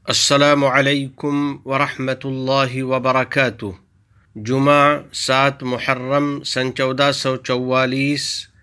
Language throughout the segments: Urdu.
السلام علیکم ورحمۃ اللہ وبرکاتہ۔ جمعہ 7 محرم سن 1444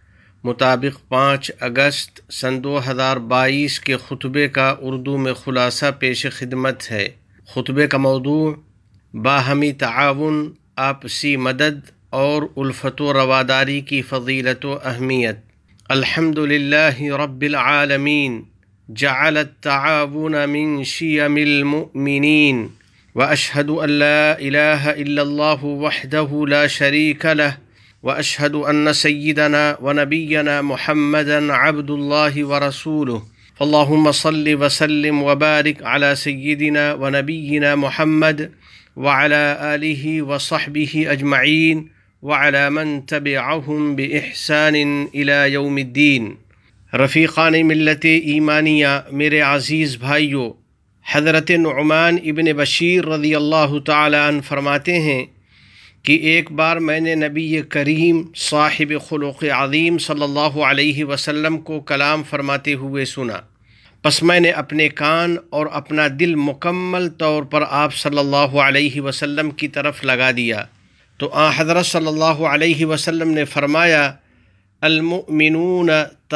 مطابق 5 اگست سن 2022 کے خطبے کا اردو میں خلاصہ پیش خدمت ہے۔ خطبے کا موضوع باہمی تعاون، آپسی مدد اور الفت و رواداری کی فضیلت و اہمیت۔ الحمد للہ رب العالمین جعل التعاون من شیم المؤمنین واشہد ان لا الہ الا اللہ وحدہ لا شریک لہ واشہد ان سیدنا ونبینا محمدا عبد اللہ ورسولہ اللہم صل وسلم وبارک علی سیدنا ونبینا محمد وعلی آلہ وصحبہ اجمعین وعلی من تبعہم بإحسان الی یوم الدین۔ رفیقان ملت ایمانیہ، میرے عزیز بھائیوں، حضرت نعمان ابن بشیر رضی اللہ تعالی عنہ فرماتے ہیں کہ ایک بار میں نے نبی کریم صاحب خلق عظیم صلی اللہ علیہ وسلم کو کلام فرماتے ہوئے سنا، پس میں نے اپنے کان اور اپنا دل مکمل طور پر آپ صلی اللہ علیہ وسلم کی طرف لگا دیا تو حضرت صلی اللہ علیہ وسلم نے فرمایا: المؤمنون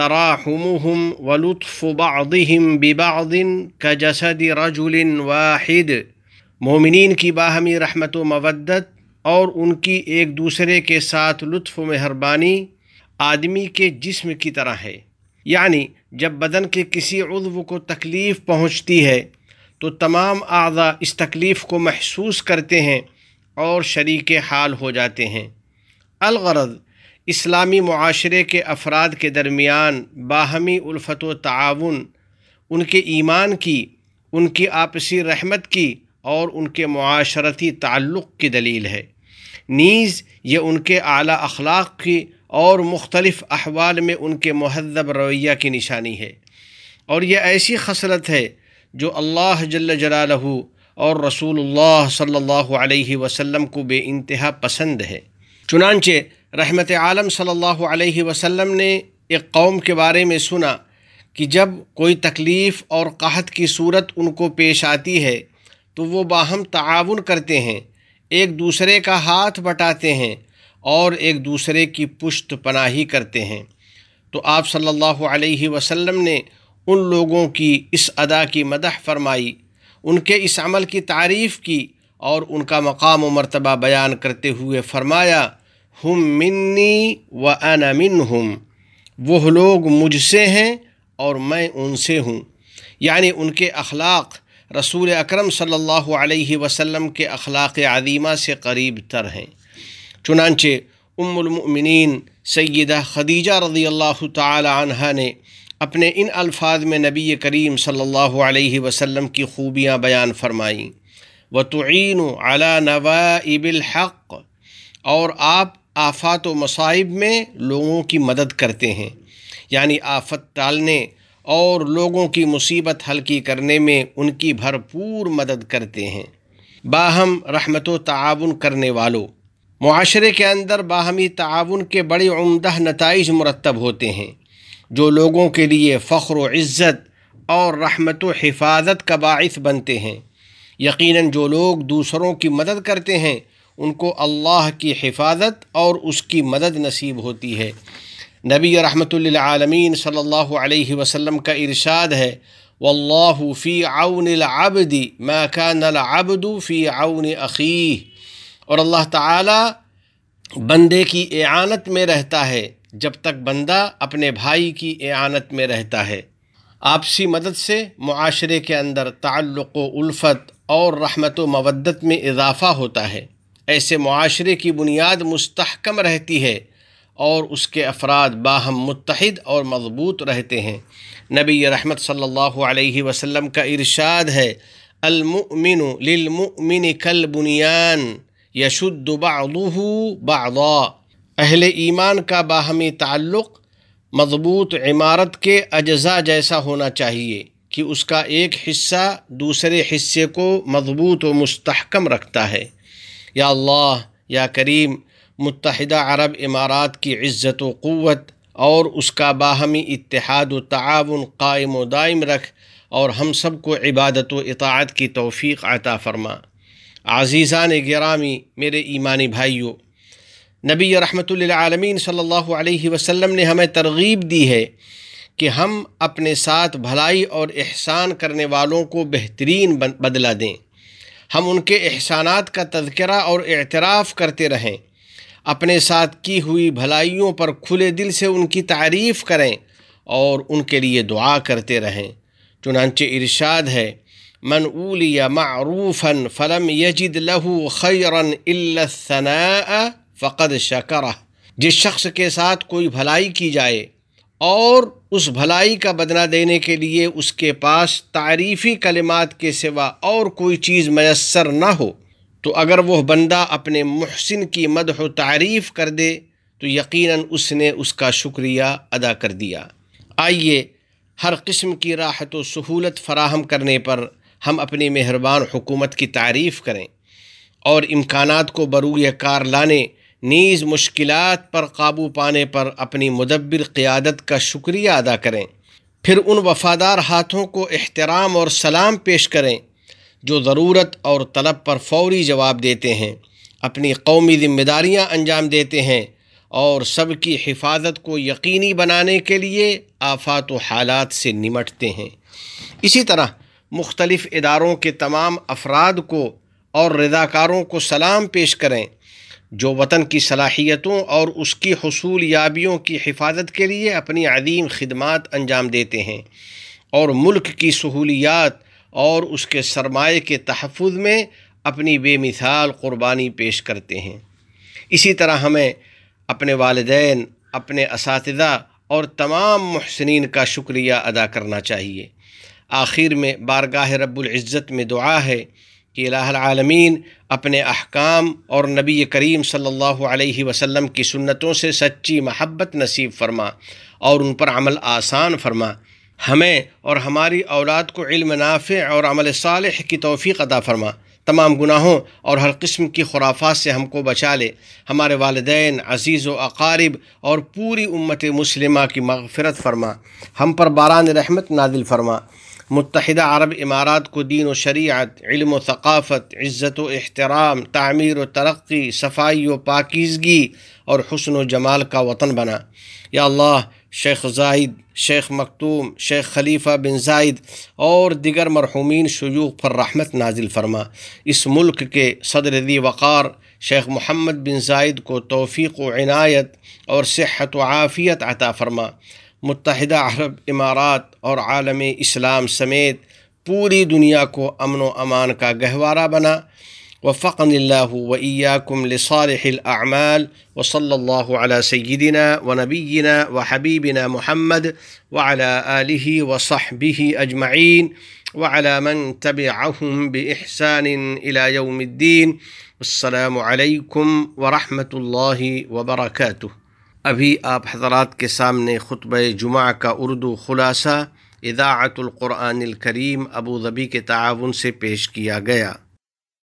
تراحمهم ولطف بعضهم ببعض كجسد رجل واحد۔ مومنین کی باہمی رحمت و مودت اور ان کی ایک دوسرے کے ساتھ لطف و مہربانی آدمی کے جسم کی طرح ہے، یعنی جب بدن کے کسی عضو کو تکلیف پہنچتی ہے تو تمام اعضاء اس تکلیف کو محسوس کرتے ہیں اور شریک حال ہو جاتے ہیں۔ الغرض، اسلامی معاشرے کے افراد کے درمیان باہمی الفت و تعاون ان کے ایمان کی، ان کی آپسی رحمت کی اور ان کے معاشرتی تعلق کی دلیل ہے، نیز یہ ان کے اعلیٰ اخلاق کی اور مختلف احوال میں ان کے مہذب رویہ کی نشانی ہے، اور یہ ایسی خصلت ہے جو اللہ جل جلالہ اور رسول اللہ صلی اللہ علیہ وسلم کو بے انتہا پسند ہے۔ چنانچہ رحمت عالم صلی اللہ علیہ وسلم نے ایک قوم کے بارے میں سنا کہ جب کوئی تکلیف اور قحط کی صورت ان کو پیش آتی ہے تو وہ باہم تعاون کرتے ہیں، ایک دوسرے کا ہاتھ بٹاتے ہیں اور ایک دوسرے کی پشت پناہی کرتے ہیں۔ تو آپ صلی اللہ علیہ وسلم نے ان لوگوں کی اس ادا کی مدح فرمائی، ان کے اس عمل کی تعریف کی اور ان کا مقام و مرتبہ بیان کرتے ہوئے فرمایا: ہم منی وانا منہم، وہ لوگ مجھ سے ہیں اور میں ان سے ہوں، یعنی ان کے اخلاق رسول اکرم صلی اللہ علیہ وسلم کے اخلاق عظیمہ سے قریب تر ہیں۔ چنانچہ ام المؤمنین سیدہ خدیجہ رضی اللہ تعالی عنہا نے اپنے ان الفاظ میں نبی کریم صلی اللہ علیہ وسلم کی خوبیاں بیان فرمائیں: وَتُعِينُ عَلَى نَوَائِبِ الْحَقِّ، اور آپ آفات و مصائب میں لوگوں کی مدد کرتے ہیں، یعنی آفت ٹالنے اور لوگوں کی مصیبت ہلکی کرنے میں ان کی بھرپور مدد کرتے ہیں۔ باہم رحمت و تعاون کرنے والوں، معاشرے کے اندر باہمی تعاون کے بڑے عمدہ نتائج مرتب ہوتے ہیں جو لوگوں کے لیے فخر و عزت اور رحمت و حفاظت کا باعث بنتے ہیں۔ یقیناً جو لوگ دوسروں کی مدد کرتے ہیں ان کو اللہ کی حفاظت اور اس کی مدد نصیب ہوتی ہے۔ نبی رحمت للعالمین صلی اللہ علیہ وسلم کا ارشاد ہے: واللہ فی عون العبد ما کان العبد فی عون اخیہ، اور اللہ تعالی بندے کی اعانت میں رہتا ہے جب تک بندہ اپنے بھائی کی اعانت میں رہتا ہے۔ آپسی مدد سے معاشرے کے اندر تعلق و الفت اور رحمت و مودت میں اضافہ ہوتا ہے، ایسے معاشرے کی بنیاد مستحکم رہتی ہے اور اس کے افراد باہم متحد اور مضبوط رہتے ہیں۔ نبی رحمت صلی اللہ علیہ وسلم کا ارشاد ہے: المؤمن للمؤمن کالبنیان یشد بعضہ بعضا، اہل ایمان کا باہمی تعلق مضبوط عمارت کے اجزاء جیسا ہونا چاہیے کہ اس کا ایک حصہ دوسرے حصے کو مضبوط و مستحکم رکھتا ہے۔ یا اللہ، یا کریم، متحدہ عرب امارات کی عزت و قوت اور اس کا باہمی اتحاد و تعاون قائم و دائم رکھ، اور ہم سب کو عبادت و اطاعت کی توفیق عطا فرما۔ عزیزان گرامی، میرے ایمانی بھائیوں، نبی رحمت للعالمین صلی اللہ علیہ وسلم نے ہمیں ترغیب دی ہے کہ ہم اپنے ساتھ بھلائی اور احسان کرنے والوں کو بہترین بدلہ دیں، ہم ان کے احسانات کا تذکرہ اور اعتراف کرتے رہیں، اپنے ساتھ کی ہوئی بھلائیوں پر کھلے دل سے ان کی تعریف کریں اور ان کے لیے دعا کرتے رہیں۔ چنانچہ ارشاد ہے، من اولی معروفا فلم یجد له خیرا الا الثناء فقد شکرہ۔ جس شخص کے ساتھ کوئی بھلائی کی جائے اور اس بھلائی کا بدلہ دینے کے لیے اس کے پاس تعریفی کلمات کے سوا اور کوئی چیز میسر نہ ہو، تو اگر وہ بندہ اپنے محسن کی مدح و تعریف کر دے تو یقیناً اس نے اس کا شکریہ ادا کر دیا۔ آئیے ہر قسم کی راحت و سہولت فراہم کرنے پر ہم اپنی مہربان حکومت کی تعریف کریں اور امکانات کو بروئے کار لانے نیز مشکلات پر قابو پانے پر اپنی مدبر قیادت کا شکریہ ادا کریں۔ پھر ان وفادار ہاتھوں کو احترام اور سلام پیش کریں جو ضرورت اور طلب پر فوری جواب دیتے ہیں، اپنی قومی ذمہ داریاں انجام دیتے ہیں اور سب کی حفاظت کو یقینی بنانے کے لیے آفات و حالات سے نمٹتے ہیں۔ اسی طرح مختلف اداروں کے تمام افراد کو اور رضاکاروں کو سلام پیش کریں جو وطن کی صلاحیتوں اور اس کی حصول یابیوں کی حفاظت کے لیے اپنی عظیم خدمات انجام دیتے ہیں اور ملک کی سہولیات اور اس کے سرمایے کے تحفظ میں اپنی بے مثال قربانی پیش کرتے ہیں۔ اسی طرح ہمیں اپنے والدین، اپنے اساتذہ اور تمام محسنین کا شکریہ ادا کرنا چاہیے۔ آخر میں بارگاہ رب العزت میں دعا ہے کہ الہ العالمین اپنے احکام اور نبی کریم صلی اللہ علیہ وسلم کی سنتوں سے سچی محبت نصیب فرما اور ان پر عمل آسان فرما۔ ہمیں اور ہماری اولاد کو علم نافع اور عمل صالح کی توفیق عطا فرما۔ تمام گناہوں اور ہر قسم کی خرافات سے ہم کو بچا لے۔ ہمارے والدین، عزیز و اقارب اور پوری امت مسلمہ کی مغفرت فرما۔ ہم پر باران رحمت نازل فرما۔ متحدہ عرب امارات کو دین و شریعت، علم و ثقافت، عزت و احترام، تعمیر و ترقی، صفائی و پاکیزگی اور حسن و جمال کا وطن بنا۔ یا اللہ، شیخ زاہد، شیخ مکتوم، شیخ خلیفہ بن زاید اور دیگر مرحومین شیوخ پر رحمت نازل فرما۔ اس ملک کے صدر ذی وقار شیخ محمد بن زاید کو توفیق و عنایت اور صحت و عافیت عطا فرما۔ متحدہ عرب امارات اور عالم اسلام سمیت پوری دنیا کو امن و امان کا گہوارہ بنا۔ وفقنی اللہ وإیاکم لصالح الاعمال وصلی اللہ علی سیدنا ونبینا وحبیبنا محمد وعلى آلہ وصحبہ اجمعین وعلى من تبعهم بإحسان إلى يوم الدین۔ السلام علیکم ورحمۃ اللہ وبرکاتہ۔ ابھی آپ حضرات کے سامنے خطبہ جمعہ کا اردو خلاصہ اذاعت القرآن الکریم ابوظبی کے تعاون سے پیش کیا گیا۔